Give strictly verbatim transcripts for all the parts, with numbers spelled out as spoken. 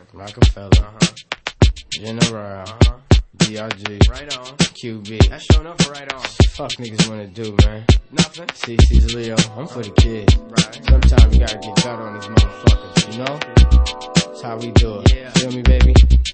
Rockefeller, Uh-huh. General, Uh-huh. D R G, Right on. Q B. That's showing up for right on. Fuck niggas wanna do, man. Nothing. C C's Leo, I'm for the kids. Right. Sometimes you gotta get gut on these motherfuckers, you know? That's how we do it. Yeah. Feel me, baby?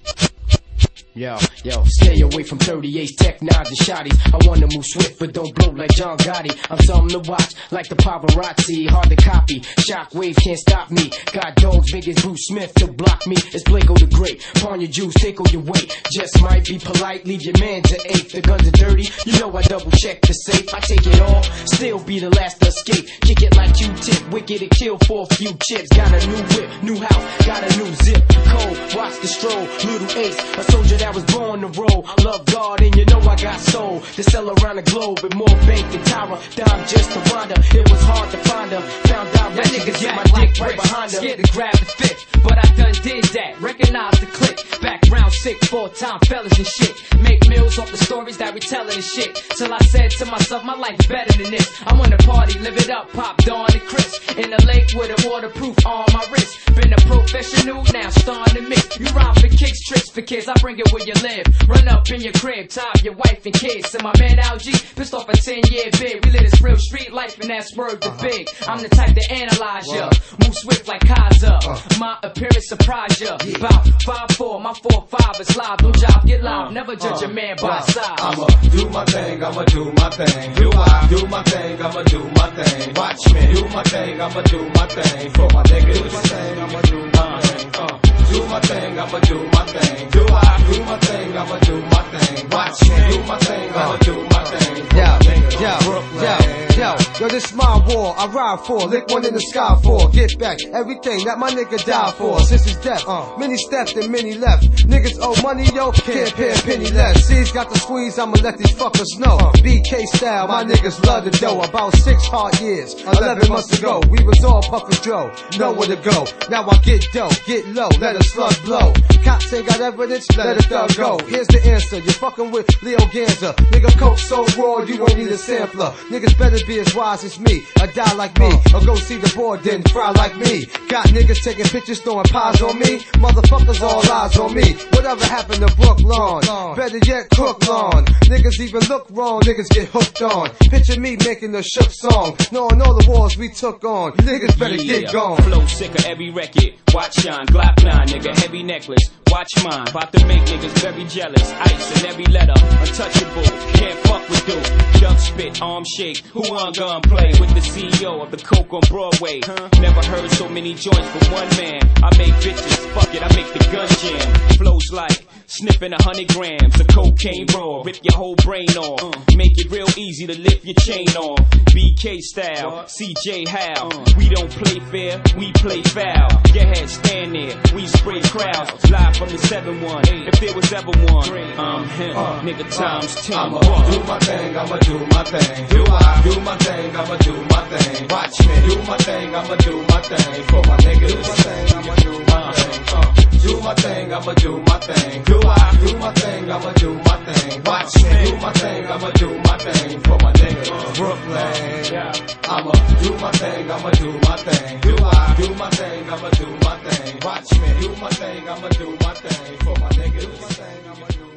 Yo, yo, stay away from thirty-eights, tech nines, and shotties. I wanna move swift, but don't blow like John Gotti. I'm something to watch, like the paparazzi, hard to copy. Shockwave can't stop me. Got dogs big as Bruce Smith to block me. It's Blako the Great. Pawn your juice, take all your weight. Just might be polite, leave your man to eight. The guns are dirty, you know I double check the safe. I take it all, still be the last to escape. Kick it like Q-tip, wicked and kill for a few chips. Got a new whip, new house, got a new zip. Cold, watch the stroll, little ace, a soldier that was born to roll. Love God and you know I got soul to sell around the globe with more bank than Tyra. Dime just to find her, it was hard to find her. Found out that niggas get my dick right behind her. Scared to grab the fit, but I done did that. Recognize the click, background sick, four-time fellas and shit. Make meals off the stories that we tellin' and shit. Till I said to myself, my life's better than this. I wanna party, live it up, pop Dawn and Chris. In the lake with a waterproof on my wrist. Been a professional, now starting to mix. You rhyme for kicks, tricks for kids, I bring it where you live. Run up in your crib, top your wife and kids. And my man L G, pissed off a ten year bid. We live this real street life and that's word to big. I'm the type to analyze ya, move swift like Kaiser. My appearance surprise ya. About five four, my four five is live. No job, get live, never judge a man by size. I'ma do my thing, I'ma do my thing. Do I do my thing, I'ma do my thing. Watch me do my thing, I'ma do my thing. For my niggas, do my thing, I'ma do my thing. Uh, do my thing, I'ma do my thing. Do I do my thing, I'ma do my thing. Watch me do my thing, I'ma do my thing. Yo, yo, yo, yo, yo, this my war, I ride for, lick one in the sky for, get back everything that my nigga died for, since his death, uh, many stepped and many left, niggas owe money, yo, can't pay a penny less, C's got the squeeze, I'ma let these fuckers know, B K style, my niggas love the dough, about six hard years, eleven months ago, we was all Puffin' Joe, nowhere to go, now I get dough, get low, let a slug blow, cops ain't got evidence, let a thug go, here's the answer, you're fucking with Leo Ganza, nigga coke so raw, you won't need a sampler. Niggas better be as wise as me, or die like me, or go see the board then fry like me. Got niggas taking pictures throwing pies on me, motherfuckers all eyes on me. Whatever happened to Brook Lawn? Better yet, Crook Lawn. Niggas even look wrong, niggas get hooked on. Picture me making a shook song, knowing all the wars we took on. Niggas better yeah, get gone. Flow sick of every record, watch shine, Glock nine, nigga, heavy necklace. Watch mine, about to make niggas very jealous. Ice in every letter, untouchable, can't fuck with dude. Duck spit, arm shake, who on gun play with the C E O of the Coke on Broadway? Huh? Never heard so many joints for one man. I make bitches, fuck it, I make the gun jam. Flows like sniffing a hundred grams of cocaine raw, rip your whole brain off. Uh, make it real easy to lift your chain off. B K style, what? C J How. Uh, we don't play fair, we play foul. Go ahead, stand there, we spray crowds. Live from the seven one, if there was ever one. I'm him, uh, nigga times ten. I'ma do my thing, I'ma do my thing. Do I do my thing, I'ma do my thing. Watch me do my thing, I'ma do my thing. For my niggas, do my thing, I'ma do my thing. Uh, do my thing, I'ma do my thing. Do I do my thing, I'ma do my thing. Watch me do my thing, I'ma do my thing. For my niggas, Brooklyn. I'ma do my thing, I'ma do my thing. Do I do my thing, I'ma do my thing. Watch me do my thing, I'ma do my thing. For my niggas, do my thing, I'ma do my thing.